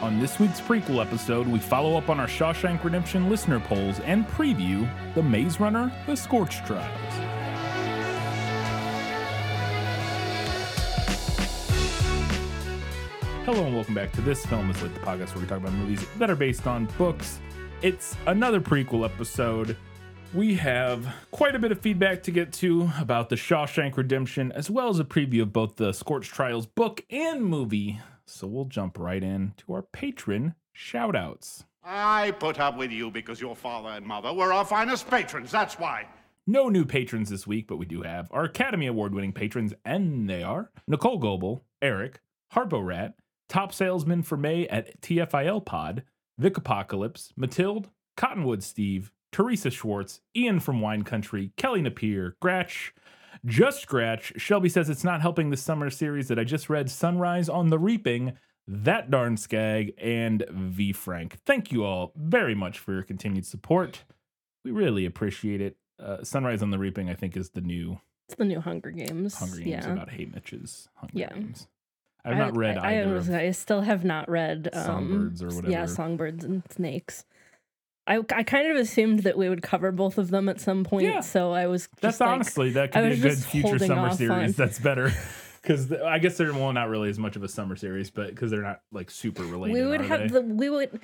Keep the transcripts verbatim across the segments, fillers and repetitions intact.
On this week's prequel episode, we follow up on our Shawshank Redemption listener polls and preview The Maze Runner: The Scorch Trials. Hello and welcome back to This Film Is Lit, the podcast where we talk about movies that are based on books. It's another prequel episode. We have quite a bit of feedback to get to about the Shawshank Redemption, as well as a preview of both the Scorch Trials book and movie. So we'll jump right in to our patron shout-outs. I put up with you because your father and mother were our finest patrons, that's why. No new patrons this week, but we do have our Academy Award-winning patrons, and they are Nicole Goebel, Eric, Harpo Rat, Top Salesman for May at T F I L Pod, Vic Apocalypse, Matilde, Cottonwood Steve, Teresa Schwartz, Ian from Wine Country, Kelly Napier, Gratch, Just Scratch. Shelby says it's not helping the summer series that I just read, Sunrise on the Reaping, That Darn Skag, and V Frank. Thank you all very much for your continued support. We really appreciate it. Uh, Sunrise on the Reaping, I think, is the new It's the new Hunger Games. Hunger Games yeah. about Hey Mitch's Hunger Yeah. Games. I've not read I, either I, was, of I still have not read um, Songbirds or whatever. Yeah, Songbirds and Snakes. I, I kind of assumed that we would cover both of them at some point, Yeah. so I was just That's like, honestly, that I could be a was good just future holding summer off series. on- That's better. Because I guess they're, well, not really as much of a summer series, but because they're not like super related. we would are have they? the we would.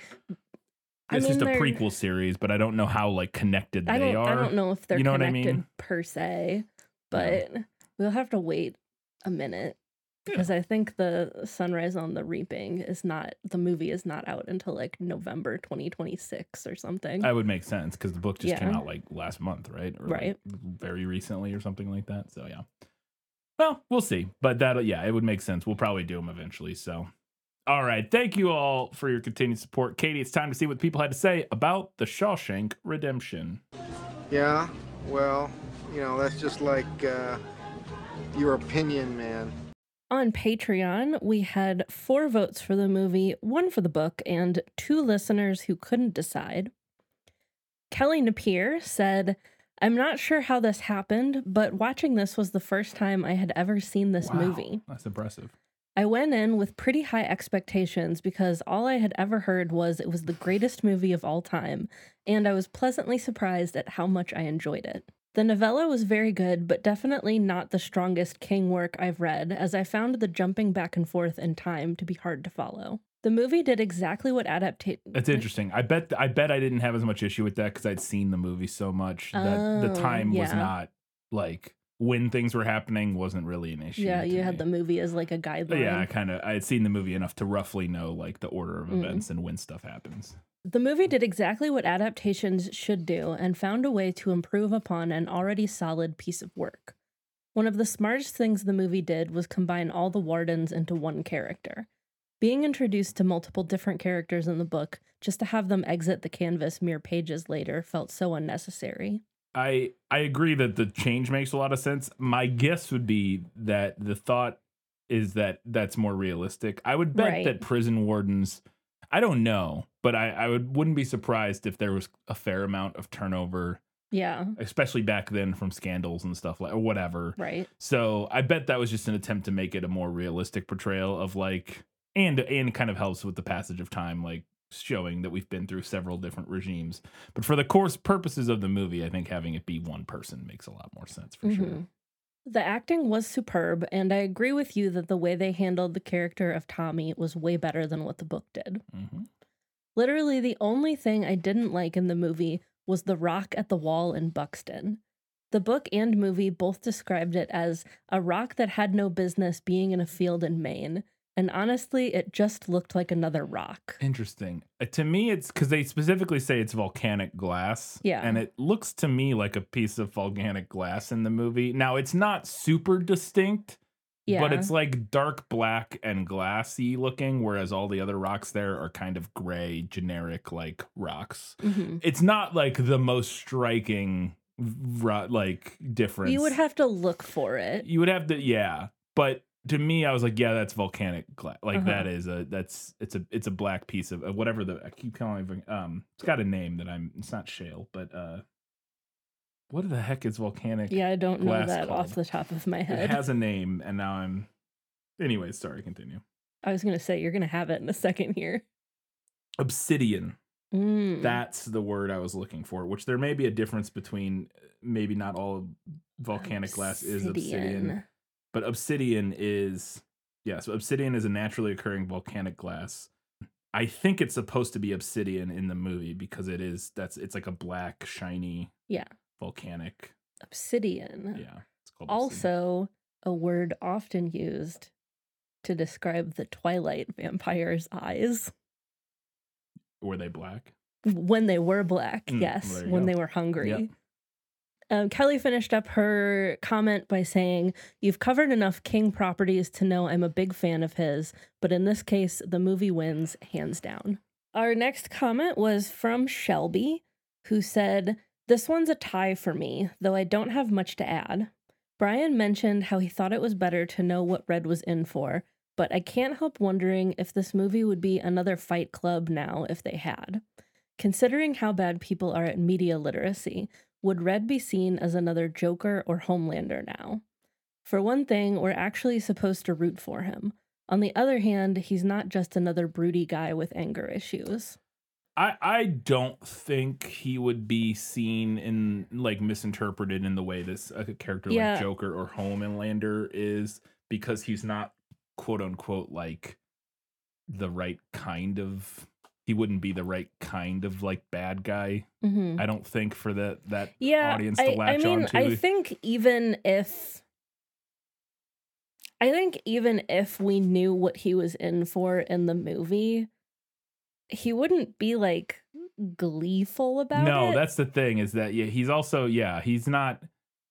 I It's mean, just a they're- prequel series, but I don't know how like connected I they don't are. I don't know if they're You know what I connected mean? per se, but we'll have to wait a minute. Because I think the Sunrise on the Reaping is not, the movie is not out until like November twenty twenty-six or something. That would make sense because the book just came Yeah. out like last month, right? Or like, Right. very recently or something like that. So yeah. Well, we'll see. But that, yeah, it would make sense. We'll probably do them eventually. So, all right. Thank you all for your continued support. Katie, it's time to see what people had to say about the Shawshank Redemption. Yeah, well, you know, that's just like uh, your opinion, man. On Patreon, we had four votes for the movie, one for the book, and two listeners who couldn't decide. Kelly Napier said, I'm not sure how this happened, but watching this was the first time I had ever seen this Wow, movie. That's impressive. I went in with pretty high expectations because all I had ever heard was it was the greatest movie of all time, and I was pleasantly surprised at how much I enjoyed it. The novella was very good, but definitely not the strongest King work I've read, as I found the jumping back and forth in time to be hard to follow. The movie did exactly what adaptation. It's interesting. I bet I bet I didn't have as much issue with that because I'd seen the movie so much that the Oh, time was yeah. not like when things were happening wasn't really an issue. Yeah, to you had me. the movie as like a But guideline. yeah, I kind of I had seen the movie enough to roughly know like the order of Mm. events and when stuff happens. The movie did exactly what adaptations should do and found a way to improve upon an already solid piece of work. One of the smartest things the movie did was combine all the Wardens into one character. Being introduced to multiple different characters in the book, just to have them exit the canvas mere pages later, felt so unnecessary. I I agree that the change makes a lot of sense. My guess would be that the thought is that that's more realistic. I would bet Right. that prison wardens, I don't know, but I, I would wouldn't be surprised if there was a fair amount of turnover, Yeah, especially back then from scandals and stuff like or whatever. right. So I bet that was just an attempt to make it a more realistic portrayal of like and and kind of helps with the passage of time, like showing that we've been through several different regimes. But for the course purposes of the movie, I think having it be one person makes a lot more sense for sure. Mhm. The acting was superb, and I agree with you that the way they handled the character of Tommy was way better than what the book did. hmm Literally, the only thing I didn't like in the movie was the rock at the wall in Buxton. The book and movie both described it as a rock that had no business being in a field in Maine, and honestly, it just looked like another rock. Interesting. Uh, to me, it's because they specifically say it's volcanic glass. Yeah. And it looks to me like a piece of volcanic glass in the movie. Now, it's not super distinct, Yeah, but it's like dark black and glassy looking, whereas all the other rocks there are kind of gray, generic like rocks. Mhm. It's not like the most striking ro- like difference. You would have to look for it. You would have to, yeah. But to me, I was like, yeah, that's volcanic glass. Like Uh-huh. that is a that's it's a it's a black piece of uh, whatever the I keep calling it. Um, it's got a name that I'm. It's not shale, but uh, what the heck is volcanic? Yeah, I don't know glass that called? off the top of my It head. has a name, and now I'm. Anyways, sorry. Continue. I was going to say, you're going to have it in a second here. Obsidian. Mm. That's the word I was looking for, which there may be a difference between maybe not all volcanic glass is obsidian, but obsidian is, yeah, so obsidian is a naturally occurring volcanic glass. I think it's supposed to be obsidian in the movie because it is, that's, it's like a black, shiny, yeah, volcanic. Obsidian. Yeah. It's called also obsidian. A word often used to describe the Twilight vampire's eyes. Were they black? When they were black, Mm, yes. well, When go. they were hungry. Yep. Um, Kelly finished up her comment by saying, "You've covered enough King properties to know I'm a big fan of his, but in this case, the movie wins hands down." Our next comment was from Shelby, who said, "This one's a tie for me, though I don't have much to add. Brian mentioned how he thought it was better to know what Red was in for, but I can't help wondering if this movie would be another Fight Club now if they had. Considering how bad people are at media literacy, would Red be seen as another Joker or Homelander now? For one thing, we're actually supposed to root for him. On the other hand, he's not just another broody guy with anger issues." I, I don't think he would be seen in, like, misinterpreted in the way this a character Yeah. like Joker or Homelander is, because he's not, quote unquote, like the right kind of, he wouldn't be the right kind of, like, bad guy. Mm-hmm. I don't think for that that Yeah, audience to I, latch I mean, onto. I think even if, I think even if we knew what he was in for in the movie, he wouldn't be like gleeful about no, it. that's the thing, is that, yeah, he's also, yeah, he's not,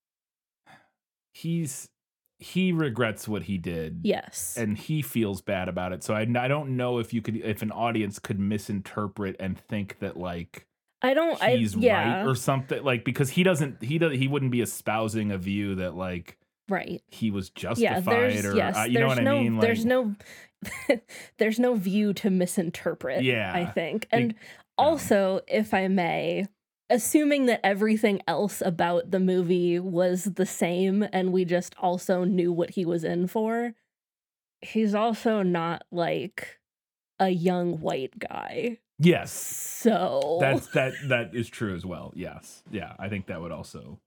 he's, he regrets what he did. Yes. And he feels bad about it. So I, I don't know if you could, if an audience could misinterpret and think that, like, I don't, he's I, yeah. right or something, like, because he doesn't, he does, he wouldn't be espousing a view that, like, right. he was Yeah, justified, there's, or yes, uh, you know there's what no, I mean? Like, there's no, there's no view to misinterpret, Yeah. I think. And Be- also, if I may, assuming that everything else about the movie was the same and we just also knew what he was in for, he's also not like a young white guy. yes, So that's that that is true as well. Yes, yeah, I think that would also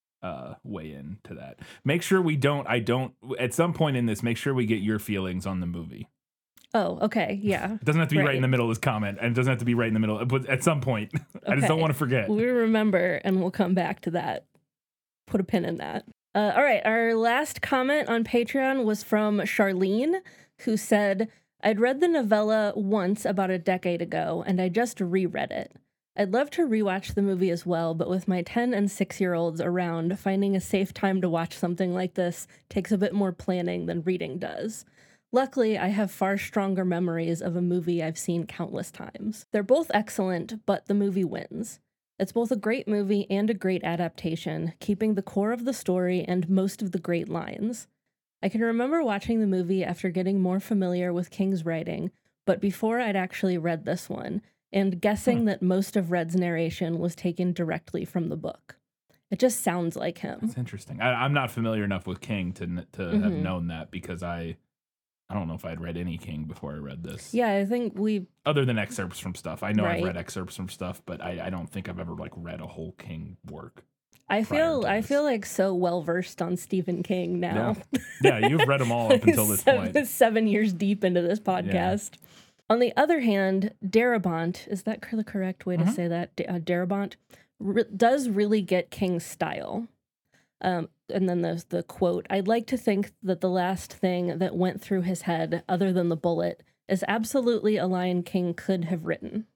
uh weigh into that. Make sure we don't. I don't. At some point in this, make sure we get your feelings on the movie. Oh, okay, yeah. It doesn't have to be right. Right. in the middle of this comment, and it doesn't have to be right in the middle, but at some point, I just don't Okay. want to forget. We remember, and we'll come back to that. Put a pin in that. Uh, all right, our last comment on Patreon was from Charlene, who said, "I'd read the novella once about a decade ago, and I just reread it. I'd love to rewatch the movie as well, but with my ten and six-year-olds around, finding a safe time to watch something like this takes a bit more planning than reading does. Luckily, I have far stronger memories of a movie I've seen countless times. They're both excellent, but the movie wins. It's both a great movie and a great adaptation, keeping the core of the story and most of the great lines. I can remember watching the movie after getting more familiar with King's writing, but before I'd actually read this one, and guessing Hmm. that most of Red's narration was taken directly from the book. It just sounds like him." That's interesting. I, I'm not familiar enough with King to kn- to have Mhm. known that, because I I don't know if I'd read any King before I read this. Yeah, I think we Other than excerpts from stuff. I know I've Right. read excerpts from stuff, but I, I don't think I've ever, like, read a whole King work. I prior feel to I this. feel like so well versed on Stephen King now. Yeah, you've read them all up until this seven, point. seven years deep into this podcast. On the other hand, Darabont, is that the correct way to Mhm. say that? D- uh, Darabont re- does really get King's style. Um, and then there's the quote, "I'd like to think that the last thing that went through his head, other than the bullet, is absolutely a line King could have written."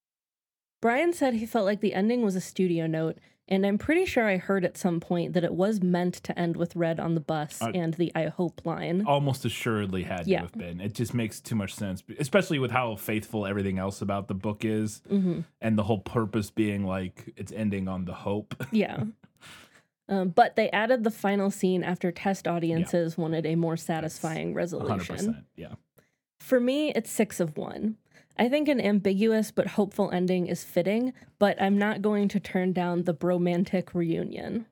Brian said he felt like the ending was a studio note, and I'm pretty sure I heard at some point that it was meant to end with Red on the bus Uh, and the "I hope" line. Almost assuredly had Yeah. to have been. It just makes too much sense, especially with how faithful everything else about the book is, Mm-hmm. and the whole purpose being, like, it's ending on the hope. Yeah. Um, but they added the final scene after test audiences wanted a more satisfying one hundred resolution. percent. Yeah. For me, it's six of one. I think an ambiguous but hopeful ending is fitting, but I'm not going to turn down the bromantic reunion.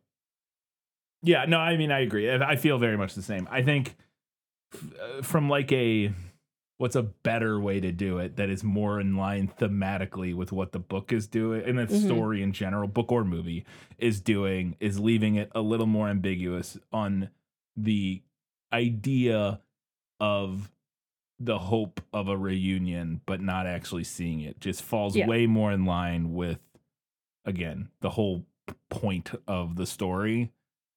Yeah, no, I mean, I agree. I I feel very much the same. I think uh, from, like, a what's a better way to do it that is more in line thematically with what the book is doing and the Mhm. story in general, book or movie, is doing, is leaving it a little more ambiguous on the idea of the hope of a reunion, but not actually seeing it. Just falls Yeah. way more in line with, again, the whole p- point of the story.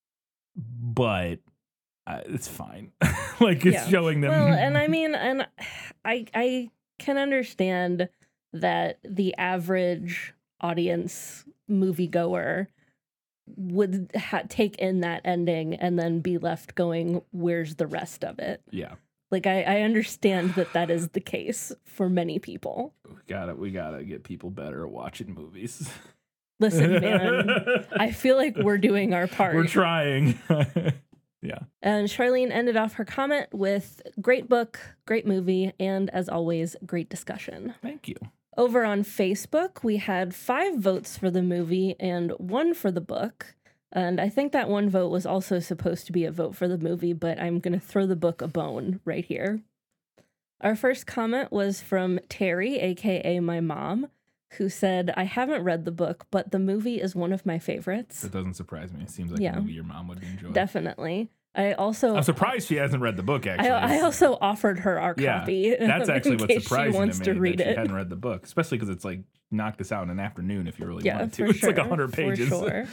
But uh, it's fine. Like it's Yeah. showing them. Well, and I mean, and I I can understand that the average audience moviegoer would ha- take in that ending and then be left going, "Where's the rest of it?" Yeah, Like I, I understand that that is the case for many people. we got it. We gotta get people better at watching movies. Listen, man, I feel like we're doing our part. We're trying. Yeah. And Charlene ended off her comment with great book, great movie, and as always, great discussion. Thank you. Over on Facebook, we had five votes for the movie and one for the book. And I think that one vote was also supposed to be a vote for the movie, but I'm going to throw the book a bone right here. Our first comment was from Terry, aka my mom, who said, I haven't read the book, but the movie is one of my favorites. That doesn't surprise me. It seems like Yeah. a movie your mom would enjoy. Definitely. I also I'm surprised she hasn't read the book, actually. I, I also offered her our yeah, copy. that's actually in what's case surprising she wants to to, me, read that she it. hadn't read the book, especially because it's like knock this out in an afternoon if you really Yeah, wanted to. for It's sure, like one hundred pages. For sure.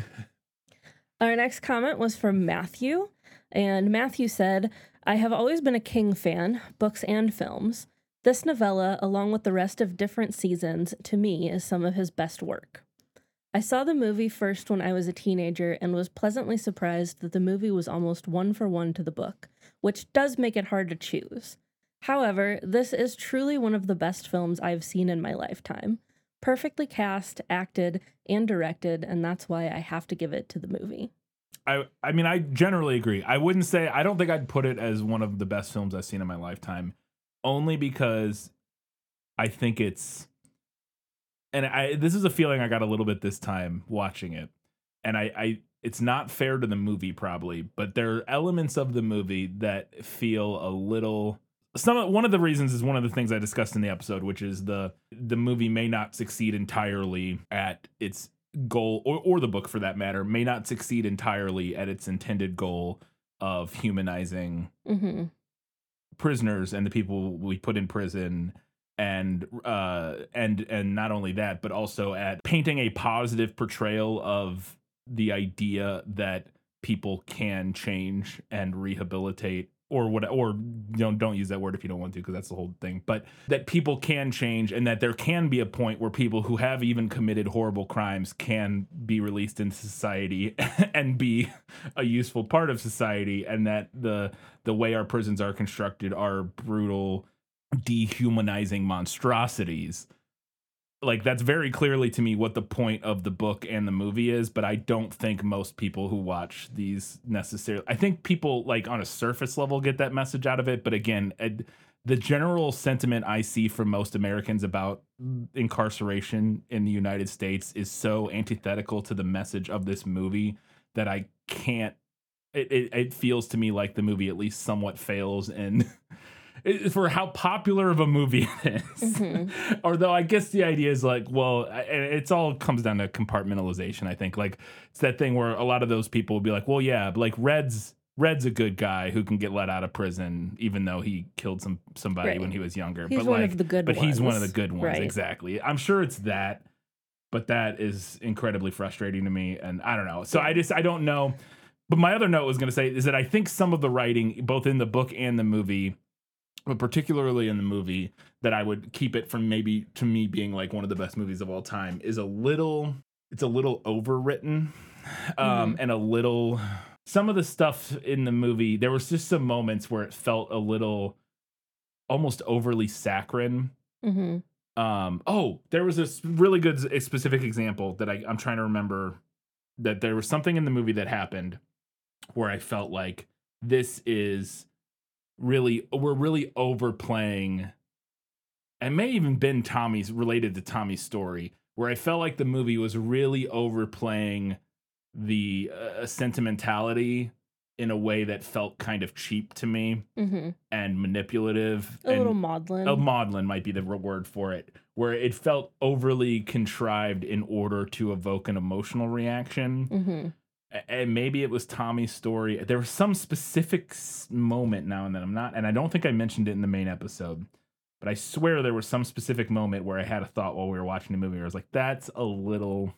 Our next comment was from Matthew, and Matthew said, I have always been a King fan, books and films. This novella, along with the rest of Different Seasons, to me is some of his best work. I saw the movie first when I was a teenager and was pleasantly surprised that the movie was almost one for one to the book, which does make it hard to choose. However, this is truly one of the best films I've seen in my lifetime. Perfectly cast, acted, and directed, and that's why I have to give it to the movie. I, I mean, I generally agree. I wouldn't say, I don't think I'd put it as one of the best films I've seen in my lifetime, only because I think it's, and I this is a feeling I got a little bit this time watching it, and I, I it's not fair to the movie probably, but there are elements of the movie that feel a little. Some one of the reasons is one of the things I discussed in the episode, which is the the movie may not succeed entirely at its goal, or or the book for that matter may not succeed entirely at its intended goal of humanizing Mm-hmm. prisoners and the people we put in prison, and uh and and not only that, but also at painting a positive portrayal of the idea that people can change and rehabilitate, or what, or you know, don't use that word if you don't want to, because that's the whole thing, but that people can change, and that there can be a point where people who have even committed horrible crimes can be released into society and be a useful part of society, and that the the way our prisons are constructed are brutal, dehumanizing monstrosities. Like, that's very clearly to me what the point of the book and the movie is, but I don't think most people who watch these necessarily, I think people like on a surface level get that message out of it, but again, ed, the general sentiment I see from most Americans about incarceration in the United States is so antithetical to the message of this movie that I can't, it, it, it feels to me like the movie at least somewhat fails in for how popular of a movie it is. Mm-hmm. Although I guess the idea is like, well, it's all comes down to compartmentalization. I think like it's that thing where a lot of those people will be like, well, yeah, but like Red's Red's a good guy who can get let out of prison even though he killed some somebody Right. when he was younger. He's but one like, of the good but ones. he's one of the good ones. Right. Exactly. I'm sure it's that, but that is incredibly frustrating to me. And I don't know. So I just I don't know. But my other note was going to say is that I think some of the writing, both in the book and the movie, but particularly in the movie, that I would keep it from maybe to me being like one of the best movies of all time, is a little, it's a little overwritten, um, Mhm. and a little, some of the stuff in the movie, there was just some moments where it felt a little almost overly saccharine. Mm-hmm. Um, oh, there was this really good a specific example that I, I'm trying to remember, that there was something in the movie that happened where I felt like this is really, we're really overplaying, and may even been Tommy's, related to Tommy's story, where I felt like the movie was really overplaying the uh, sentimentality in a way that felt kind of cheap to me Mm-hmm. and manipulative. A and little maudlin. Oh, maudlin might be the r- word for it, where it felt overly contrived in order to evoke an emotional reaction. Mm-hmm. A- And maybe it was Tommy's story. There was some specific s- moment now and then. I'm not, and I don't think I mentioned it in the main episode, but I swear there was some specific moment where I had a thought while we were watching the movie where I was like, that's a little,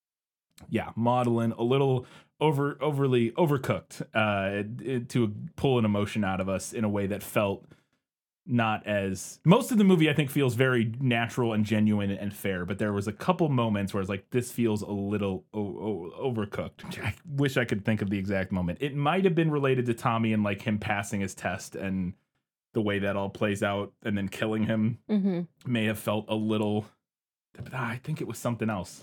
yeah, maudlin, a little over, overly overcooked uh, it- it- to pull an emotion out of us in a way that felt not as most of the movie I think feels very natural and genuine and fair, but there was a couple moments where it's like this feels a little o- o- overcooked. I wish I could think of the exact moment. It might have been related to Tommy and like him passing his test and the way that all plays out and then killing him Mm-hmm. may have felt a little, but I think it was something else.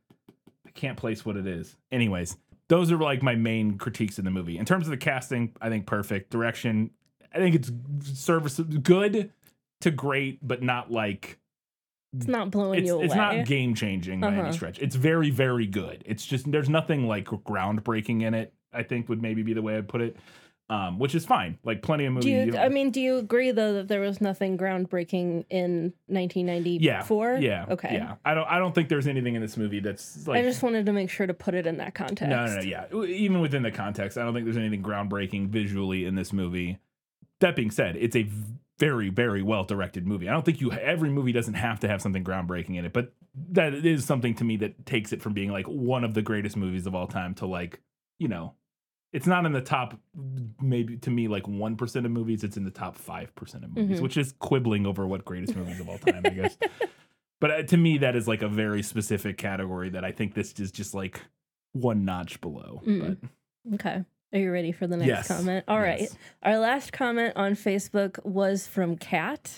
I can't place what it is. Anyways, those are like my main critiques in the movie. In terms of the casting, I think perfect. Direction, I think it's service good to great, but not like It's not blowing it's you away. it's not game changing by Uh-huh. any stretch. It's very very good. It's just there's nothing like groundbreaking in it. I think would maybe be the way I'd put it, um, which is fine. Like plenty of movies. Do you, don't- I mean, do you agree though that there was nothing groundbreaking in nineteen ninety-four? yeah, yeah, Okay. yeah. I don't I don't think there's anything in this movie that's like I just wanted to make sure to put it in that context. No, no, no, yeah. Even within the context, I don't think there's anything groundbreaking visually in this movie. That being said, it's a very, very well directed movie. I don't think you every movie doesn't have to have something groundbreaking in it, but that is something to me that takes it from being like one of the greatest movies of all time to like, you know, it's not in the top, maybe to me like one percent of movies. It's in the top five percent of movies, Mhm. which is quibbling over what greatest movies of all time, I guess. But uh, to me, that is like a very specific category that I think this is just like one notch below. Mm. But Okay. Are you ready for the next Yes. comment? All right. Yes. Our last comment on Facebook was from Kat.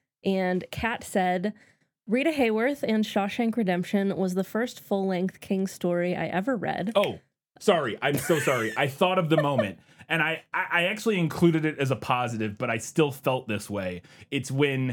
And Kat said, Rita Hayworth and Shawshank Redemption was the first full length King story I ever read. Oh, sorry. I'm so sorry. I thought of the moment and I, I I actually included it as a positive, but I still felt this way. It's when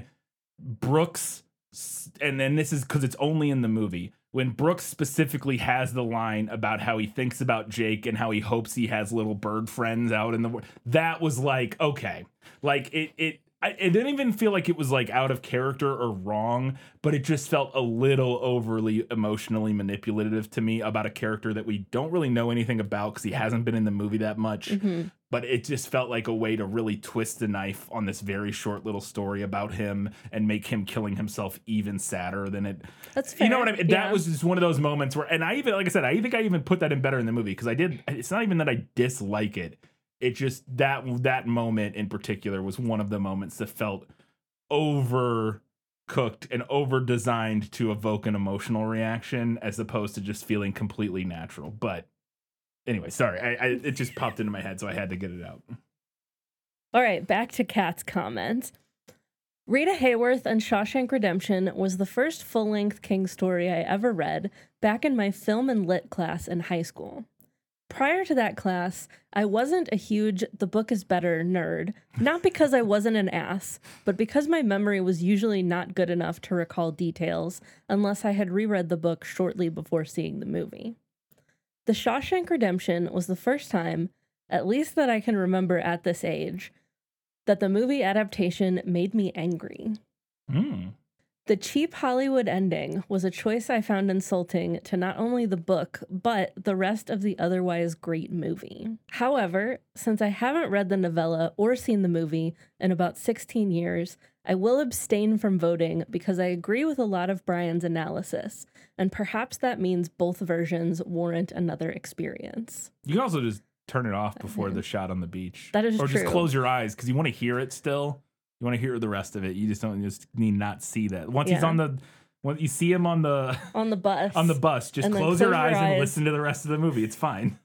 Brooks, s- and then this is because it's only in the movie, when Brooks specifically has the line about how he thinks about Jake and how he hopes he has little bird friends out in the world. That was like, okay. Like it, it, I, it didn't even feel like it was like out of character or wrong, but it just felt a little overly emotionally manipulative to me about a character that we don't really know anything about because he hasn't been in the movie that much. Mhm. But it just felt like a way to really twist the knife on this very short little story about him and make him killing himself even sadder than it. That's fair. You know what I mean? Yeah. That was just one of those moments where, and I even, like I said, I think I even put that in better in the movie because I did. It's not even that I dislike it. It just that that moment in particular was one of the moments that felt overcooked and over designed to evoke an emotional reaction as opposed to just feeling completely natural. But anyway, sorry, I, I it just popped into my head, so I had to get it out. All right, back to Kat's comment. Rita Hayworth and Shawshank Redemption was the first full-length King story I ever read back in my film and lit class in high school. Prior to that class, I wasn't a huge the book is better nerd, not because I wasn't an ass, but because my memory was usually not good enough to recall details unless I had reread the book shortly before seeing the movie. The Shawshank Redemption was the first time, at least that I can remember at this age, that the movie adaptation made me angry. Mm. The cheap Hollywood ending was a choice I found insulting to not only the book, but the rest of the otherwise great movie. However, since I haven't read the novella or seen the movie in about sixteen years, I will abstain from voting because I agree with a lot of Brian's analysis, and perhaps that means both versions warrant another experience. You can also just turn it off before the shot on the beach. That is or just true. close your eyes because you want to hear it still. You want to hear the rest of it. You just don't you just need not see that. Once he's Yeah. on the, when you see him on the On the bus. on the bus, just And then close your close your eyes and eyes. listen to the rest of the movie. It's fine.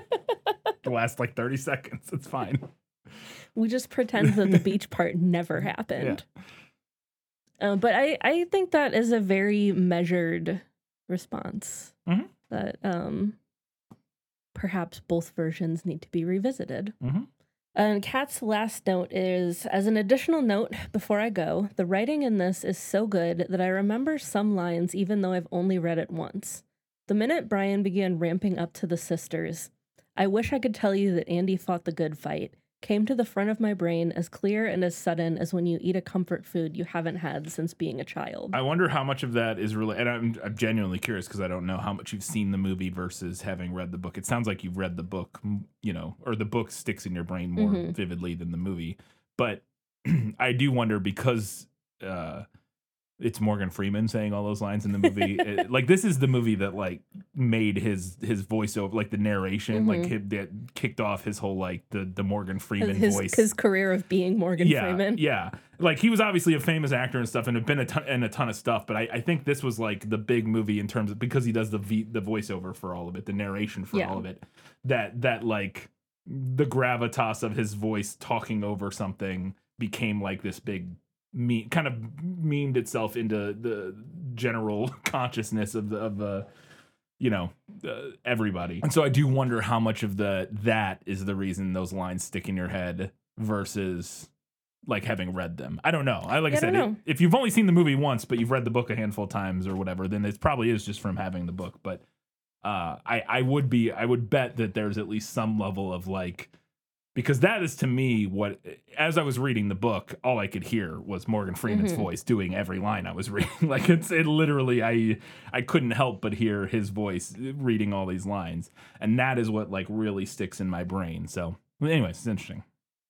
It lasts like thirty seconds. It's fine. We just pretend that the beach part never happened. Uh, but I, I think that is a very measured response. Mhm. That um, perhaps both versions need to be revisited. Mhm. And Kat's last note is, as an additional note before I go, the writing in this is so good that I remember some lines even though I've only read it once. The minute Brian began ramping up to the sisters, I wish I could tell you that Andy fought the good fight. Came to the front of my brain as clear and as sudden as when you eat a comfort food you haven't had since being a child. I wonder how much of that is really, and I'm, I'm genuinely curious because I don't know how much you've seen the movie versus having read the book. It sounds like you've read the book, you know, or the book sticks in your brain more Mhm. vividly than the movie. But I do wonder because uh, it's Morgan Freeman saying all those lines in the movie. it, like this is the movie that like made his his voiceover, like the narration, Mhm. like hit, that kicked off his whole like the the Morgan Freeman his, voice. his career of being Morgan yeah, Freeman. Yeah, like he was obviously a famous actor and stuff, and had been a ton and a ton of stuff. But I, I think this was like the big movie in terms of because he does the v, the voiceover for all of it, the narration for Yeah. all of it. That that like the gravitas of his voice talking over something became like this big me kind of memed itself into the general consciousness of the of the you know uh, everybody. And so I do wonder how much of the that is the reason those lines stick in your head versus like having read them. I don't know. I like Yeah, I I said, don't it, know. if you've only seen the movie once, but you've read the book a handful of times or whatever, then it probably is just from having the book. But uh, I I would be I would bet that there's at least some level of like. Because that is to me what, as I was reading the book, all I could hear was Morgan Freeman's Mhm. voice doing every line I was reading. Like it's it literally, I I couldn't help but hear his voice reading all these lines, and that is what like really sticks in my brain. So, anyways, it's interesting.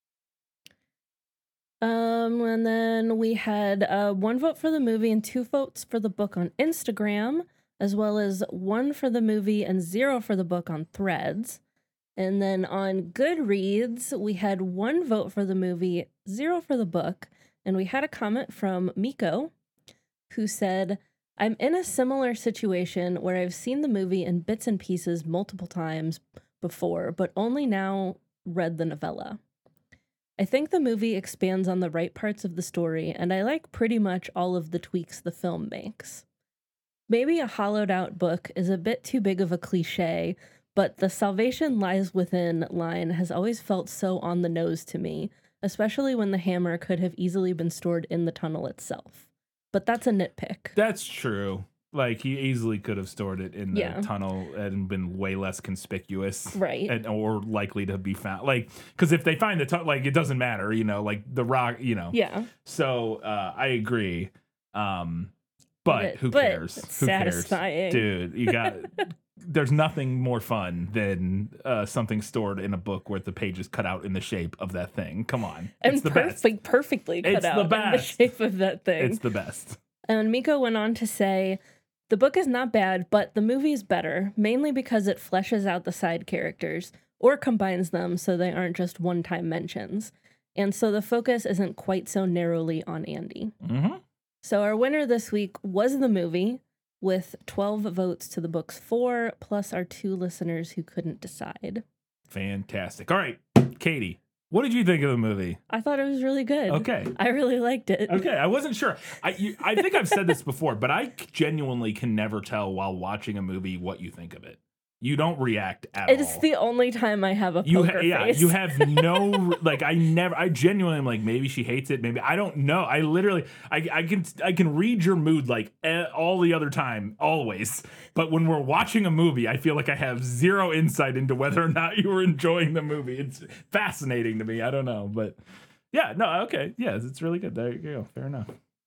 Um, and then we had uh, one vote for the movie and two votes for the book on Instagram, as well as one for the movie and zero for the book on Threads. And then on Goodreads, we had one vote for the movie, zero for the book. And we had a comment from Miko, who said, I'm in a similar situation where I've seen the movie in bits and pieces multiple times before, but only now read the novella. I think the movie expands on the right parts of the story, and I like pretty much all of the tweaks the film makes. Maybe a hollowed out book is a bit too big of a cliche, but the salvation lies within line has always felt so on the nose to me, especially when the hammer could have easily been stored in the tunnel itself. But that's a nitpick. That's true. Like he easily could have stored it in the Yeah. tunnel and been way less conspicuous, Right. And or likely to be found. Like because if they find the tunnel, like it doesn't matter, you know, like the rock, you know. Yeah. So uh, I agree. Um, but But- who but cares? it's Who satisfying. cares, dude? You got. There's nothing more fun than uh, something stored in a book where the page is cut out in the shape of that thing. Come on, And it's the best. perfect, perfectly cut It's the out in the best. shape of that thing. It's the best. And Miko went on to say, the book is not bad, but the movie is better, mainly because it fleshes out the side characters, or combines them so they aren't just one-time mentions. And so the focus isn't quite so narrowly on Andy. Mm-hmm. So our winner this week was the movie, with twelve votes to the book's four, plus our two listeners who couldn't decide. Fantastic. All right, Katie, what did you think of the movie? I thought it was really good. Okay. I really liked it. Okay, I wasn't sure. I you, I think I've said this before, but I genuinely can never tell while watching a movie what you think of it. You don't react at It's all. the only time I have a you poker ha- yeah, face. you have no like. I never. I genuinely am like maybe she hates it. Maybe I don't know. I literally I I can I can read your mood like eh, all the other time, always. But when we're watching a movie, I feel like I have zero insight into whether or not you were enjoying the movie. It's fascinating to me. I don't know, but yeah, no, okay, yes, it's really good. There you go. Fair enough.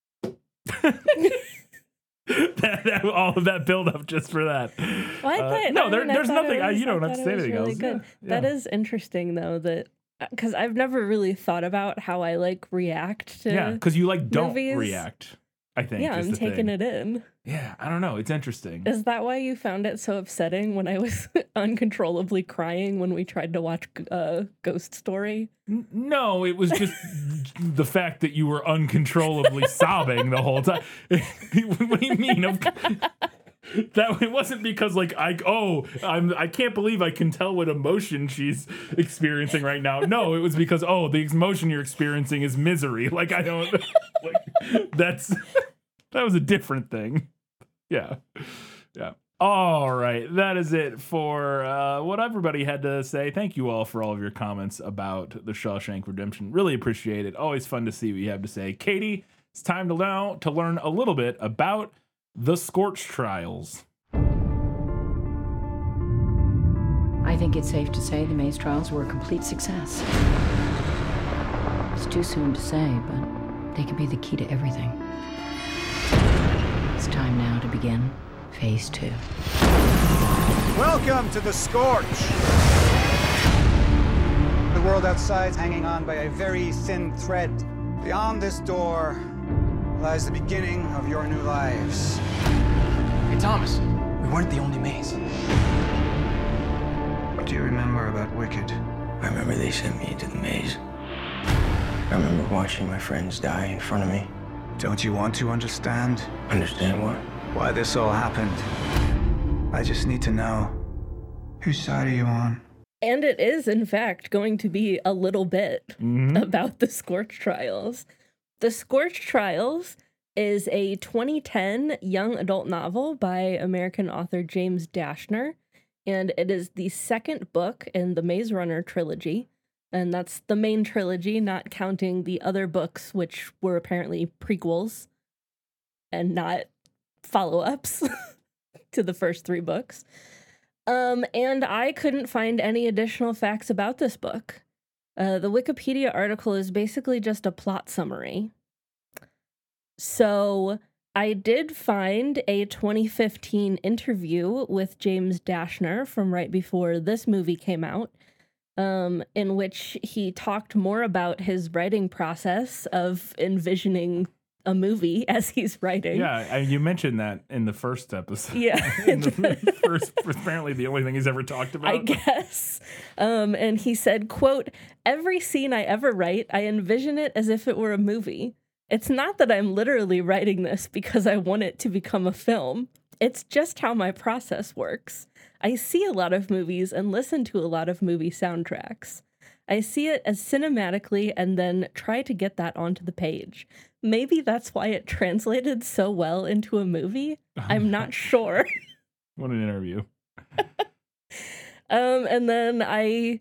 that, that, all of that build up just for that. Well, I Uh, thought, no, I there, mean, I there's thought nothing. it I, was- you don't I have to thought say it was anything really else. good. Yeah, That yeah. is interesting, though, that because I've never really thought about how I like react to. Yeah, because you like don't movies. react. I think. Yeah, is I'm the taking thing. it in. Yeah, I don't know. It's interesting. Is that why you found it so upsetting when I was uncontrollably crying when we tried to watch uh, Ghost Story? N- no, it was just the fact that you were uncontrollably sobbing the whole time. What do you mean? Of- That it wasn't because like I oh I'm I can't believe I can tell what emotion she's experiencing right now. No, it was because oh the emotion you're experiencing is misery. Like I don't like that's that was a different thing. Yeah. Yeah. All right, that is it for uh, what everybody had to say. Thank you all for all of your comments about the Shawshank Redemption. Really appreciate it. Always fun to see what you have to say. Katie, it's time to now to learn a little bit about the Scorch Trials. I think it's safe to say the Maze trials were a complete success. It's too soon to say, but they could be the key to everything. It's time now to begin phase two. Welcome to the Scorch! The world outside's hanging on by a very thin thread. Beyond this door lies the beginning of your new lives. Hey, Thomas, we weren't the only maze. What do you remember about Wicked? I remember they sent me into the maze. I remember watching my friends die in front of me. Don't you want to understand? Understand what? Why this all happened? I just need to know. Whose side are you on? And it is, in fact, going to be a little bit Mm-hmm. about the Scorch Trials. The Scorch Trials is a twenty ten young adult novel by American author James Dashner, and it is the second book in the Maze Runner trilogy. And that's the main trilogy, not counting the other books, which were apparently prequels and not follow-ups to the first three books. Um, and I couldn't find any additional facts about this book. Uh, the Wikipedia article is basically just a plot summary. So I did find a twenty fifteen interview with James Dashner from right before this movie came out, um, in which he talked more about his writing process of envisioning a movie as he's writing. Yeah, I, you mentioned that in the first episode. Yeah. in the first, apparently the only thing he's ever talked about. I guess. Um, and he said, quote, "Every scene I ever write, I envision it as if it were a movie. It's not that I'm literally writing this because I want it to become a film. It's just how my process works. I see a lot of movies and listen to a lot of movie soundtracks. I see it as cinematically and then try to get that onto the page. Maybe that's why it translated so well into a movie. I'm not sure." What an interview. um, and then I,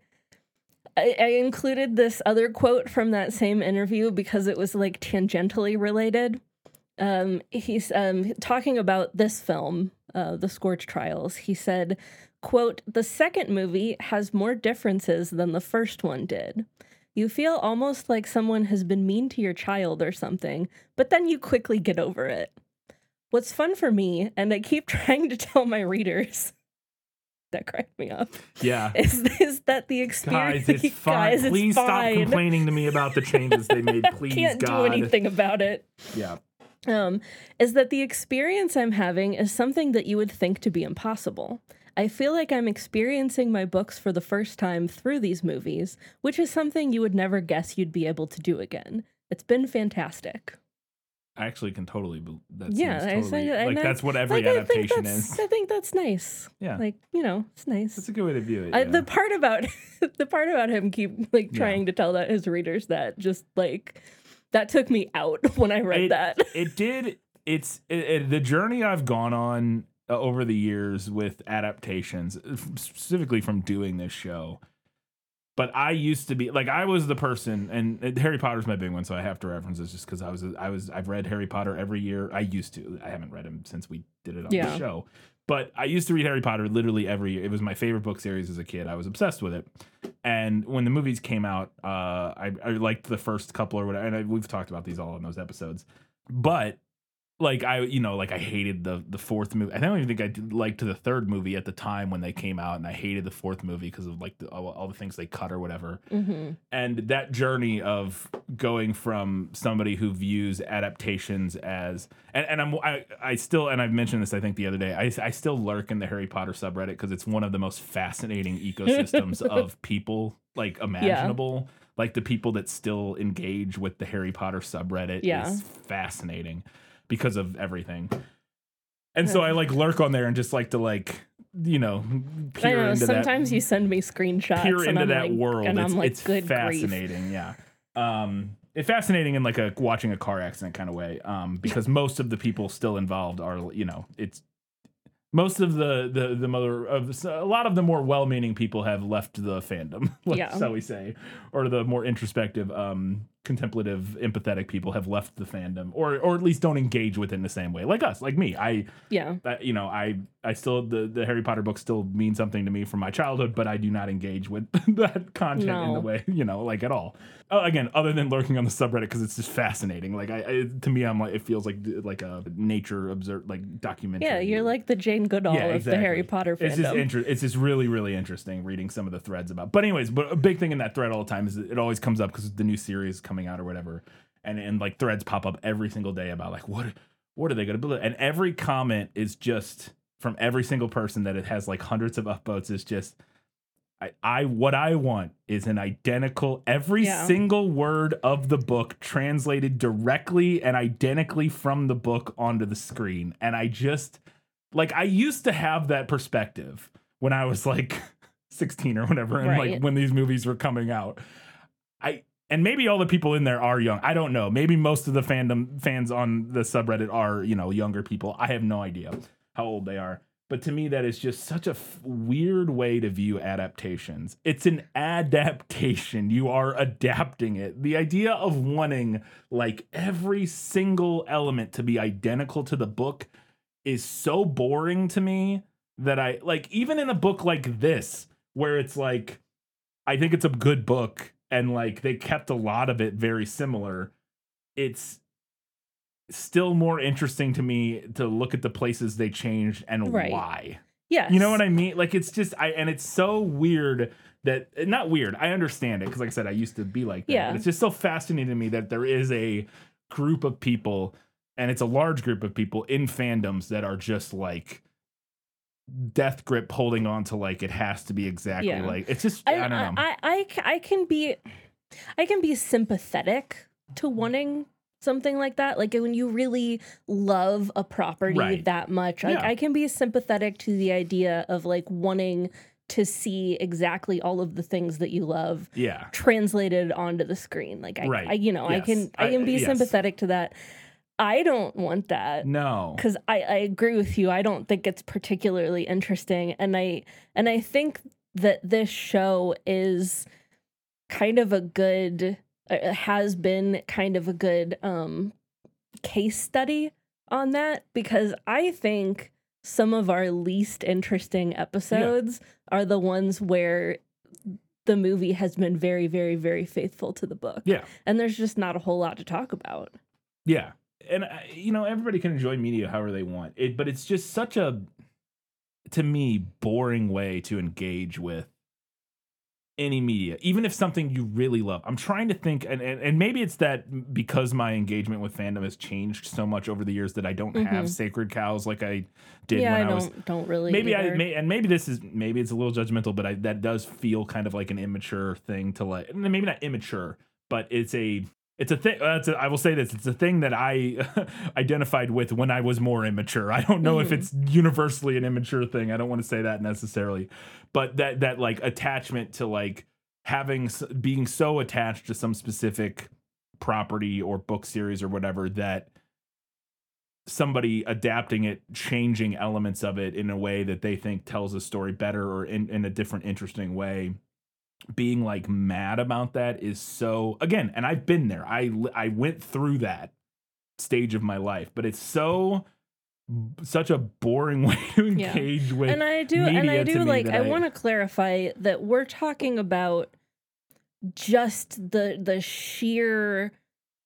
I I included this other quote from that same interview because it was like tangentially related. Um, he's um, talking about this film, uh, The Scorch Trials. He said, quote, "The second movie has more differences than the first one did. You feel almost like someone has been mean to your child or something, but then you quickly get over it. What's fun for me, and I keep trying to tell my readers," that cracked me up. Yeah. Is, is that the experience? Guys, it's fine. Guys, it's Please fine. stop complaining to me about the changes they made. Please, Can't God. do anything about it. Yeah. Um, is that the experience I'm having is something that you would think to be impossible. I feel like I'm experiencing my books for the first time through these movies, which is something you would never guess you'd be able to do again. It's been fantastic. I actually can totally believe that. Yeah, seems I totally, say- like and I- that's what every like, I think adaptation that's- is. I think that's nice. Yeah. Like, you know, it's nice. That's a good way to view it. I, yeah. the part about the part about him keep like Yeah. trying to tell that his readers that just like that took me out when I read it, that. it did. It's it, it, the journey I've gone on uh, over the years with adaptations, specifically from doing this show. But I used to be like I was the person, and, and Harry Potter's my big one, so I have to reference this just because I was I was I've read Harry Potter every year. I used to. I haven't read him since we did it on Yeah. the show. But I used to read Harry Potter literally every year. It was my favorite book series as a kid. I was obsessed with it. And when the movies came out, uh, I, I liked the first couple or whatever. And I, we've talked about these all in those episodes. But like I, you know, like I hated the the fourth movie. I don't even think I did, liked the third movie at the time when they came out, and I hated the fourth movie because of like the, all, all the things they cut or whatever. Mm-hmm. And that journey of going from somebody who views adaptations as and, and I'm I, I still and I've mentioned this I think the other day I, I still lurk in the Harry Potter subreddit because it's one of the most fascinating ecosystems of people like imaginable. Like the people that still engage with the Harry Potter subreddit Yeah. is fascinating because of everything. And so I like lurk on there and just like to like you know peer I know. into Sometimes that you send me screenshots peer and into I'm that like, world. and it's I'm like, it's good grief. fascinating, yeah. Um, it's fascinating in like a watching a car accident kind of way, um, because most of the people still involved are, you know, it's most of the the the mother of a lot of the more well-meaning people have left the fandom, Yeah. shall we say, or the more introspective. Um, contemplative, empathetic people have left the fandom, or or at least don't engage with it in the same way, like us, like me. I yeah, uh, you know, I I still the the Harry Potter books still mean something to me from my childhood, but I do not engage with that content No. in the way, you know, like at all. Uh, again, other than lurking on the subreddit because it's just fascinating. Like I, I to me, I'm like it feels like like a nature observe like documentary. yeah. You're like the Jane Goodall Yeah, of the exactly. Harry Potter fandom. It's just inter- It's just really, really interesting reading some of the threads about. But anyways, but a big thing in that thread all the time is it always comes up because the new series is coming out or whatever, and and like threads pop up every single day about like what what are they going to build? And every comment is just from every single person that it has like hundreds of upvotes is just. I, I what I want is an identical every Yeah. single word of the book translated directly and identically from the book onto the screen. And I just like I used to have that perspective when I was like sixteen or whatever, and Right. like when these movies were coming out. I and maybe all the people in there are young. I don't know. Maybe most of the fandom fans on the subreddit are, you know, younger people. I have no idea how old they are. But to me, that is just such a f- weird way to view adaptations. It's an adaptation. You are adapting it. The idea of wanting like every single element to be identical to the book is so boring to me that I like, even in a book like this, where it's like, I think it's a good book and like they kept a lot of it very similar. It's still more interesting to me to look at the places they changed and Right. why. Yes. You know what I mean? Like it's just I and it's so weird that not weird. I understand it because like I said, I used to be like that. Yeah. But it's just so fascinating to me that there is a group of people, and it's a large group of people in fandoms that are just like death grip holding on to like it has to be exactly Yeah. like it's just I, I, don't know. I, I, I can be, I can be sympathetic to wanting something like that. Like when you really love a property Right. that much, like Yeah. I can be sympathetic to the idea of like wanting to see exactly all of the things that you love yeah. translated onto the screen. Like I, Right. I you know, I Yes. can, I I- can be yes. sympathetic to that. I don't want that. No. Because I, I agree with you. I don't think it's particularly interesting, and I and I think that this show is kind of a good uh, has been kind of a good um, case study on that, because I think some of our least interesting episodes are the ones where the movie has been very, very, very faithful to the book. Yeah. And there's just not a whole lot to talk about. Yeah. And, uh, you know, everybody can enjoy media however they want it, but it's just such a, to me, boring way to engage with any media, even if something you really love. I'm trying to think, and, and, and maybe it's that because my engagement with fandom has changed so much over the years that I don't have Mhm. sacred cows like I did Yeah, when I I, don't was. don't really. Maybe I either. may, and maybe this is maybe it's a little judgmental, but I, that does feel kind of like an immature thing to like. Maybe not immature, but it's a it's a thing. Uh, it's a, I will say this: it's a thing that I identified with when I was more immature. I don't know Mhm. if it's universally an immature thing. I don't want to say that necessarily, but that that like attachment to like having s- being so attached to some specific property or book series or whatever that somebody adapting it, changing elements of it in a way that they think tells a story better or in, in a different, interesting way, being like mad about that is so, again, and I've been there. I, I went through that stage of my life, but it's so, such a boring way to Yeah. engage with And I do, and media I to do me like. that I, want to clarify that we're talking about just the the sheer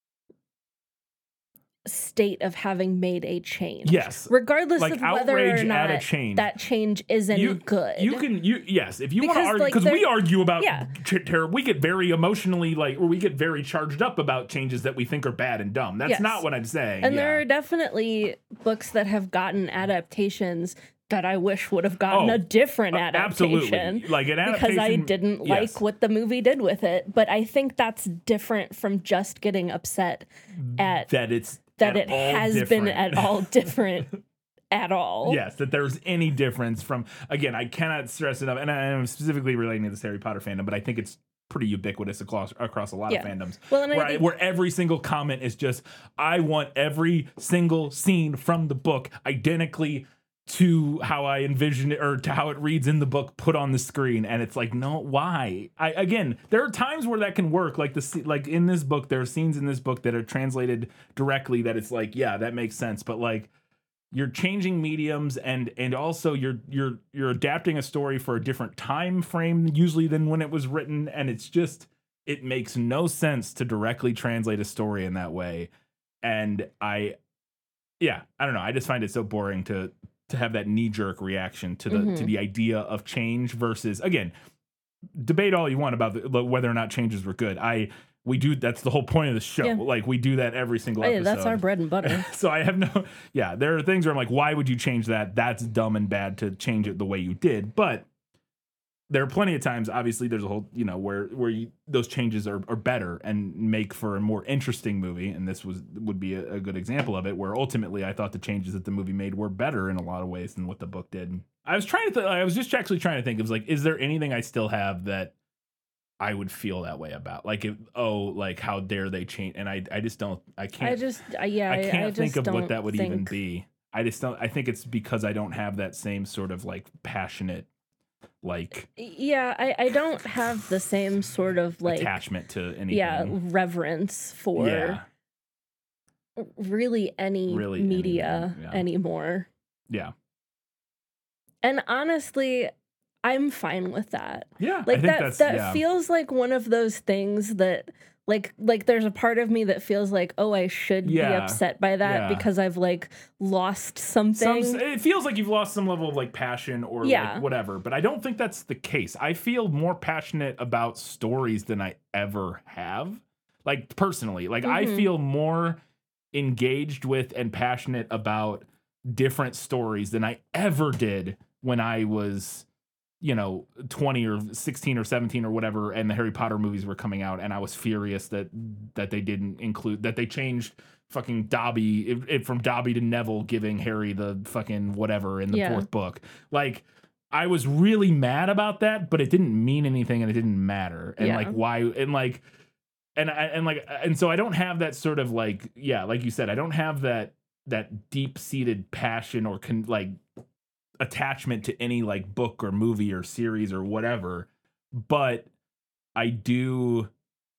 state of having made a change. Yes. regardless Like of whether outrage or not at a change. that change is any You- good. You can, you yes, if you want to Because, argue, like, because we there- argue about Yeah. ch- terror, we get very emotionally, like, or we get very charged up about changes that we think are bad and dumb. That's Yes. not what I'm saying. and yeah. there are definitely books that have gotten adaptations that I wish would have gotten Oh, a different uh, absolutely. absolutely. Like, an because I adaptation- didn't yes. like what the movie did with it. But I think that's different from just getting upset at that it's that at it all has been different. at all different at all. Yes, that there's any difference from, again, I cannot stress enough, and I am specifically relating to this Harry Potter fandom, but I think it's pretty ubiquitous across, across a lot Yeah. of fandoms. Well, and I where, I- think- where every single comment is just, I want every single scene from the book identically to how I envision it or to how it reads in the book put on the screen. And it's like, no, why? I, again, there are times where that can work. Like the, like in this book, there are scenes in this book that are translated directly that it's like, yeah, that makes sense. But like you're changing mediums and, and also you're, you're, you're adapting a story for a different time frame usually than when it was written. And it's just, it makes no sense to directly translate a story in that way. And I, yeah, I don't know. I just find it so boring to, to have that knee-jerk reaction to the Mm-hmm. to the idea of change versus, again, debate all you want about the, whether or not changes were good. I we do that's the whole point of the show. Yeah. Like we do that every single Hey, episode. that's our bread and butter. So I have no yeah, there are things where I'm like, why would you change that? That's dumb and bad to change it the way you did. But there are plenty of times, obviously, there's a whole, you know, where where you, those changes are, are better and make for a more interesting movie. And this was would be a, a good example of it, where ultimately I thought the changes that the movie made were better in a lot of ways than what the book did. I was trying to, th- I was just actually trying to think. It was like, is there anything I still have that I would feel that way about? Like, if, oh, like how dare they change? And I, I just don't, I can't. I just, uh, yeah, I can't I think just of what don't that would even think- be. I just don't. I think it's because I don't have that same sort of like passionate, like Yeah, I, I don't have the same sort of like attachment to anything. yeah reverence for Yeah. really any Really media anything, yeah. anymore. Yeah. And honestly, I'm fine with that. Yeah. Like I think that that's, that yeah. feels like one of those things that like like there's a part of me that feels like, oh, I should be Yeah. upset by that Yeah. because I've like lost Some, something. it feels like you've lost some level of like passion or Yeah. like whatever, but I don't think that's the case. I feel more passionate about stories than I ever have. Like personally, like I Mhm. feel more engaged with and passionate about different stories than I ever did when I was, you know, twenty or sixteen or seventeen or whatever, and the Harry Potter movies were coming out, and I was furious that that they didn't include, that they changed fucking Dobby it, it, from Dobby to Neville giving Harry the fucking whatever in the Yeah. fourth book. Like, I was really mad about that, but it didn't mean anything and it didn't matter. And Yeah. like, why, and like, and I, and like, and so I don't have that sort of like, yeah, like you said, I don't have that, that deep seated passion or con, like attachment to any like book or movie or series or whatever, but I do.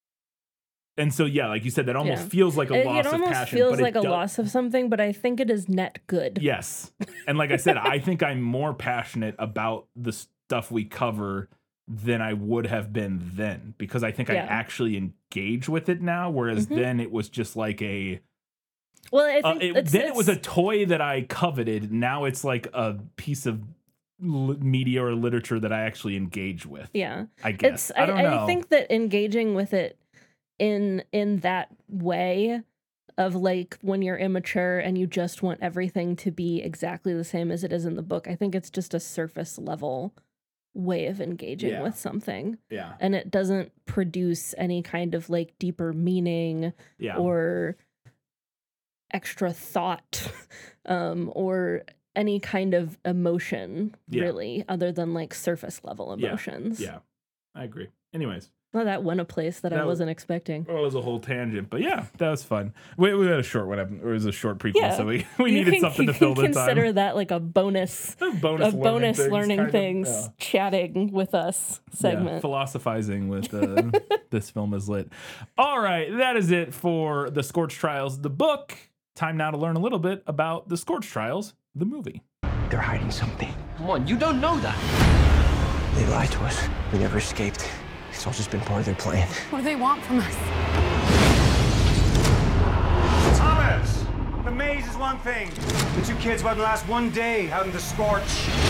And so, yeah, like you said, that almost Yeah. feels like a It, loss it almost of passion. feels but it like a do- loss of something, but I think it is net good. Yes. And like I said, I think I'm more passionate about the stuff we cover than I would have been then, because I think I Yeah. actually engage with it now. Whereas Mhm. then it was just like a, Well, I uh, think it, it's, then it was a it's- toy that I coveted. Now it's like a piece of l- media or literature that I actually engage with. yeah. I guess. It's I don't know. I think that engaging with it in in that way of like when you're immature and you just want everything to be exactly the same as it is in the book, I think it's just a surface level way of engaging Yeah. with something, yeah. and it doesn't produce any kind of like deeper meaning Yeah. or extra thought um or any kind of emotion Yeah. really, other than like surface level Yeah. emotions. Yeah. I agree. Anyways. Well, that went a place that, That I was- wasn't expecting. Well, it was a whole tangent, but yeah, that was fun. We, we had a short one. It was a short prequel, Yeah. so we, we You needed can- something you to fill can the consider time. that like a bonus, A bonus a learning bonus things, learning kind of, things, yeah. chatting with us Yeah, segment. philosophizing with uh, This Film Is Lit. All right, that is it for The Scorch Trials, the book. Time now to learn a little bit about The Scorch Trials, the movie. They're hiding something. Come on, you don't know that. They lied to us. We never escaped. It's all just been part of their plan. What do they want from us? Thomas! The maze is one thing. The two kids wouldn't last one day out in the scorch.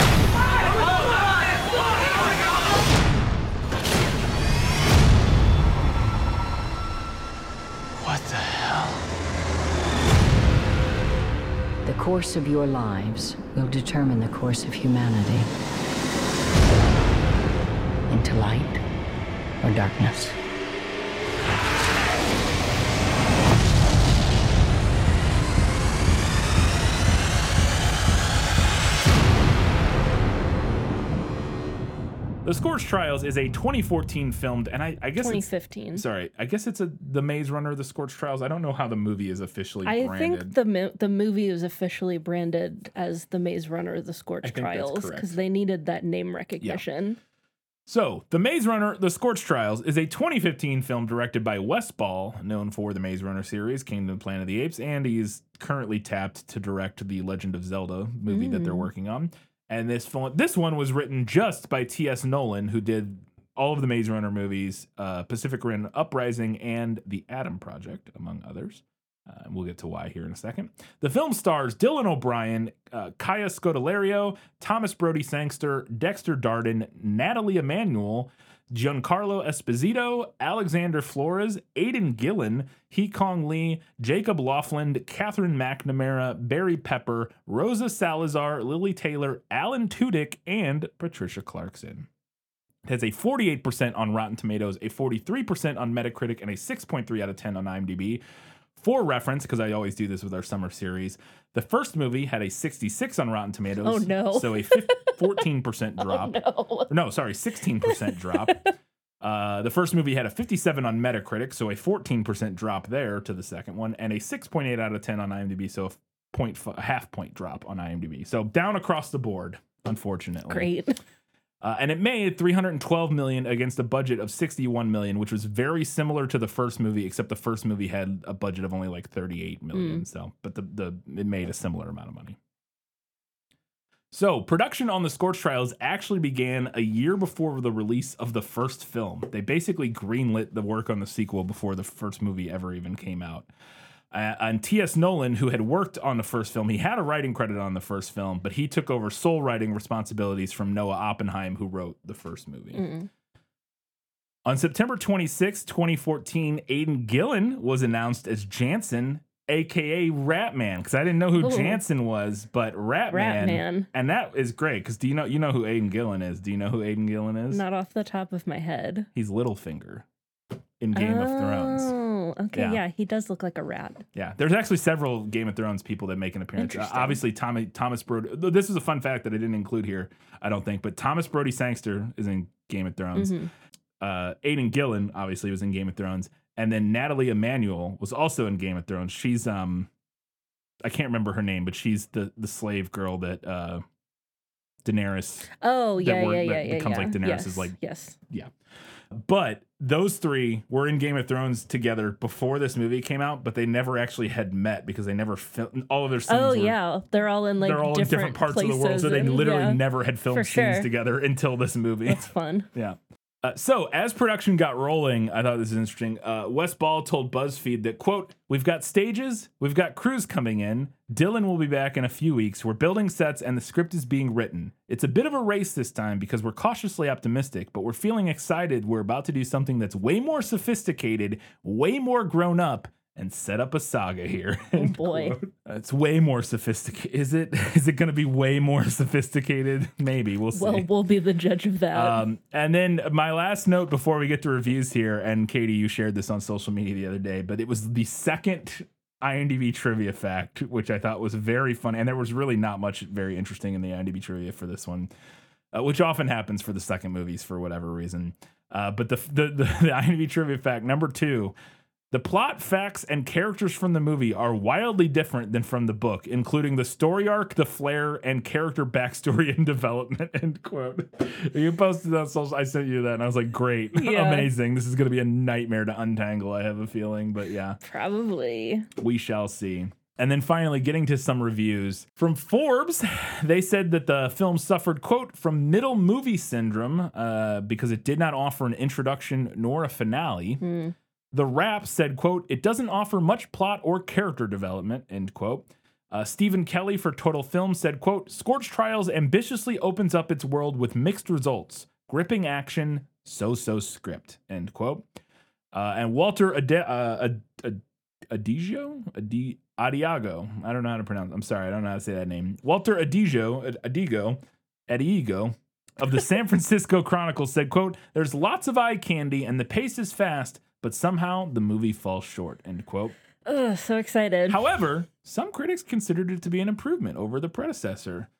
What the hell? The course of your lives will determine the course of humanity. Into light or darkness. The The Scorch Trials is a twenty fourteen filmed, and I, I guess twenty it's, fifteen. sorry, I guess it's a the Maze Runner, The Scorch Trials. I don't know how the movie is officially I branded. think the mo- the movie was officially branded as The Maze Runner: The Scorch I think that's Trials correct. because they needed that name recognition. So, The Maze Runner, The Scorch Trials is a twenty fifteen film directed by Wes Ball, known for the Maze Runner series, Kingdom Planet of the Apes, and he's currently tapped to direct the Legend of Zelda movie that they're Mm. working on. And this film, this one was written just by T S. Nolan, who did all of the Maze Runner movies, uh, Pacific Rim Uprising, and The Adam Project, among others. Uh, and we'll get to why here in a second. The film stars Dylan O'Brien, uh, Kaya Scodelario, Thomas Brody Sangster, Dexter Darden, Natalie Emanuel, Giancarlo Esposito, Alexander Flores, Aidan Gillen, Hee Kong Lee, Jacob Laughlin, Catherine McNamara, Barry Pepper, Rosa Salazar, Lily Taylor, Alan Tudyk, and Patricia Clarkson. It has a forty-eight percent on Rotten Tomatoes, a forty-three percent on Metacritic, and a six point three out of ten on IMDb. For reference, because I always do this with our summer series, the first movie had a sixty-six on Rotten Tomatoes. Oh, no. So a fourteen percent drop. Oh, no. no, sorry, sixteen percent drop. Uh, the first movie had a fifty-seven on Metacritic, so a fourteen percent drop there to the second one, and a six point eight out of ten on IMDb, so a, point f- a half point drop on IMDb. So down across the board, unfortunately. Great. Uh, and it made three hundred twelve million dollars against a budget of sixty-one million dollars, which was very similar to the first movie, except the first movie had a budget of only like thirty-eight million dollars. Mm. So, but the, the it made a similar amount of money. So, production on The Scorch Trials actually began a year before the release of the first film. They basically greenlit the work on the sequel before the first movie ever even came out. Uh, and T S. Nolan, who had worked on the first film, he had a writing credit on the first film, but he took over sole writing responsibilities from Noah Oppenheim, who wrote the first movie. Mm. On September twenty-sixth, twenty fourteen, Aidan Gillen was announced as Jansen, a k a. Ratman, because I didn't know who Ooh. Jansen was, but Ratman. Ratman. And that is great, because do you know you know who Aidan Gillen is? Do you know who Aidan Gillen is? Not off the top of my head. He's Littlefinger in Game oh, of Thrones. Oh, okay, Yeah. yeah. he does look like a rat. Yeah, there's actually several Game of Thrones people that make an appearance. Uh, Interesting. obviously, Tommy, Thomas Brody. This is a fun fact that I didn't include here, I don't think, but Thomas Brody Sangster is in Game of Thrones. Mm-hmm. Uh, Aidan Gillen obviously was in Game of Thrones, and then Natalie Emanuel was also in Game of Thrones. She's um, I can't remember her name, but she's the the slave girl that uh, Daenerys. Oh, that yeah, wor- yeah, that yeah, yeah. becomes yeah. like Daenerys yes, is like yes. yeah. But those three were in Game of Thrones together before this movie came out, but they never actually had met because they never filmed all of their scenes. Oh were, yeah, they're all in like they're all different, in different parts places of the world, so they and- literally yeah, never had filmed for scenes sure. together until this movie. That's fun. Yeah. Uh, so, as production got rolling, I thought this was interesting. Uh, Wes Ball told BuzzFeed that, quote, "We've got stages, we've got crews coming in. Dylan will be back in a few weeks. We're building sets and the script is being written. It's a bit of a race this time because we're cautiously optimistic, but we're feeling excited. We're about to do something that's way more sophisticated, way more grown up, and set up a saga here." Oh boy. It's way more sophisticated. Is it? Is it going to be way more sophisticated? Maybe. We'll see. Well, we'll be the judge of that. Um, and then my last note before we get to reviews here, and Katie, you shared this on social media the other day, but it was the second IMDb trivia fact, which I thought was very funny. And there was really not much very interesting in the IMDb trivia for this one, uh, which often happens for the second movies for whatever reason. Uh, but the, the, the, the IMDb trivia fact, number two, the plot, facts, and characters from the movie are wildly different than from the book, including the story arc, the flair, and character backstory and development, end quote. You posted that on social, I sent you that, and I was like, great, Yeah. amazing. This is going to be a nightmare to untangle, I have a feeling, but yeah. Probably. We shall see. And then finally, getting to some reviews. From Forbes, they said that the film suffered, quote, from middle movie syndrome uh, because it did not offer an introduction nor a finale. Hmm. The Wrap said, quote, "It doesn't offer much plot or character development," end quote. Uh, Stephen Kelly for Total Film said, quote, "Scorch Trials ambitiously opens up its world with mixed results. Gripping action, so-so script," end quote. Uh, and Walter Ade- uh, Ad- Ad- Adigio? Adi- Adiago. I don't know how to pronounce it. I'm sorry. I don't know how to say that name. Walter Adigio, Ad- Adigo, Adigo of the San Francisco Chronicle said, quote, "There's lots of eye candy and the pace is fast, but somehow the movie falls short," end quote. Ugh, so excited. However, some critics considered it to be an improvement over the predecessor.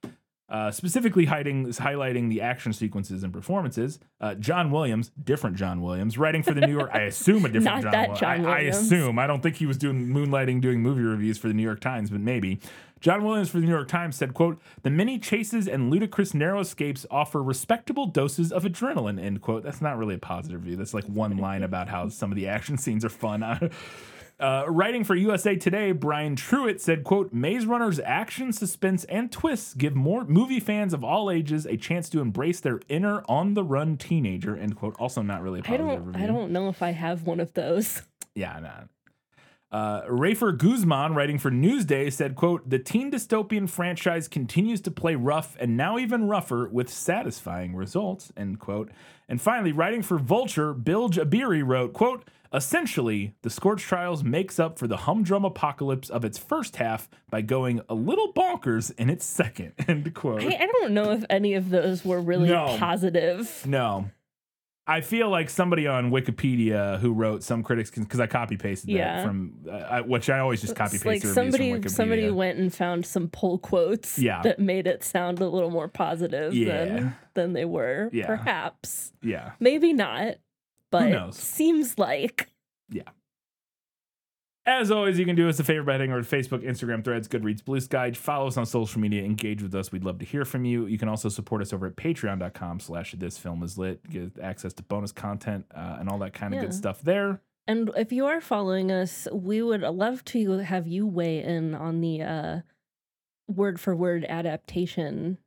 Uh, specifically hiding, highlighting the action sequences and performances. Uh, John Williams, different John Williams, writing for the New York. I assume a different Not John, that Wi- John I, I Williams. assume. I don't think he was doing moonlighting, doing movie reviews for the New York Times, but maybe. John Williams for the New York Times said, quote, "The many chases and ludicrous narrow escapes offer respectable doses of adrenaline," end quote. That's not really a positive review. That's like one line about how some of the action scenes are fun. Uh, writing for U S A Today, Brian Truitt said, quote, "Maze Runner's action, suspense, and twists give more movie fans of all ages a chance to embrace their inner on-the-run teenager," end quote. Also not really a I positive don't. review. I don't know if I have one of those. Yeah, nah. Uh, Rafer Guzman, writing for Newsday, said, quote, "The teen dystopian franchise continues to play rough and now even rougher with satisfying results," end quote. And finally, writing for Vulture, Bilge Abiri wrote, quote, "Essentially, The Scorch Trials makes up for the humdrum apocalypse of its first half by going a little bonkers in its second," end quote. I, I don't know if any of those were really No. positive. No. I feel like somebody on Wikipedia who wrote some critics, because I copy pasted Yeah. that from, uh, I, which I always just copy It's paste like the reviews somebody from Wikipedia. somebody went and found some pull quotes Yeah. that made it sound a little more positive Yeah. than than they were. Yeah. Perhaps. Yeah. Maybe not. But knows? seems like. Yeah. As always, you can do us a favor by heading over to Facebook, Instagram, Threads, Goodreads, Blue Sky. Follow us on social media. Engage with us. We'd love to hear from you. You can also support us over at patreon.com slash this film is lit. Get access to bonus content uh, and all that kind of Yeah. good stuff there. And if you are following us, we would love to have you weigh in on the uh, word for word adaptation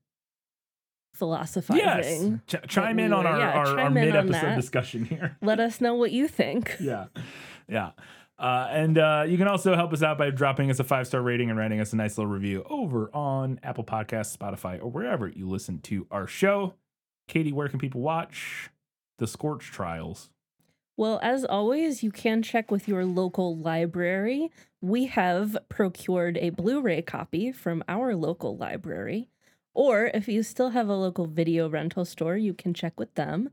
philosophizing. Yes. Ch- chime That in we on were- our, yeah, our, our chime in on mid-episode that. discussion here. Let us know what you think. Yeah. Yeah. Uh, and uh, you can also help us out by dropping us a five-star rating and writing us a nice little review over on Apple Podcasts, Spotify, or wherever you listen to our show. Katie, where can people watch The Scorch Trials? Well, as always, you can check with your local library. We have procured a Blu-ray copy from our local library. Or if you still have a local video rental store, you can check with them.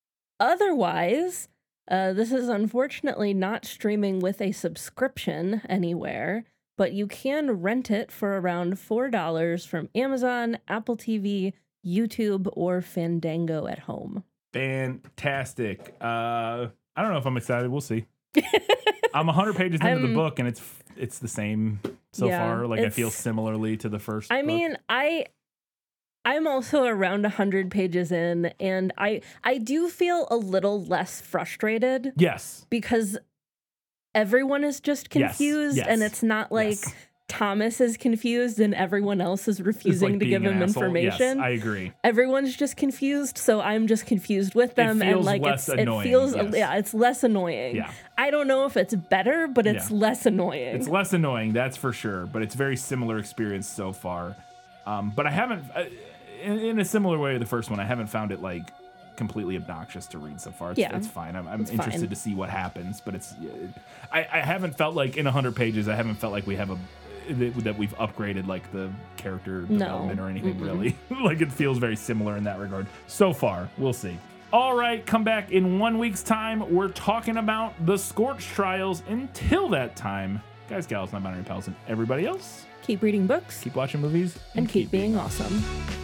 Otherwise, uh, this is unfortunately not streaming with a subscription anywhere, but you can rent it for around four dollars from Amazon, Apple T V, YouTube, or Fandango at home. Fantastic. Uh, I don't know if I'm excited. We'll see. I'm one hundred pages into the I'm- book, and it's it's the same so Yeah, far. Like, I it's- feel similarly to the first I book. mean, I I'm also around one hundred pages in, and I I do feel a little less frustrated Yes. because everyone is just Yes, confused, yes, and it's not like yes. Thomas is confused and everyone else is It's refusing like to give being him an asshole. information. Yes, I agree. Everyone's just confused, so I'm just confused with them, and feels like less it's annoying, it feels yes. yeah, it's less annoying. Yeah. I don't know if it's better, but it's Yeah. less annoying. It's less annoying, that's for sure, but it's very similar experience so far. Um, but I haven't, uh, in, in a similar way to the first one, I haven't found it like completely obnoxious to read so far. It's, Yeah. it's fine. I'm, I'm It's interested fine. to see what happens, but it's. I, I haven't felt like in one hundred pages. I haven't felt like we have a that that we've upgraded like the character No. development or anything Mm-mm. really. Like it feels very similar in that regard so far. We'll see. All right, come back in one week's time. We're talking about the Scorch Trials. Until that time, guys, gals, non-binary pals, and everybody else, Keep reading books keep watching movies and keep being awesome.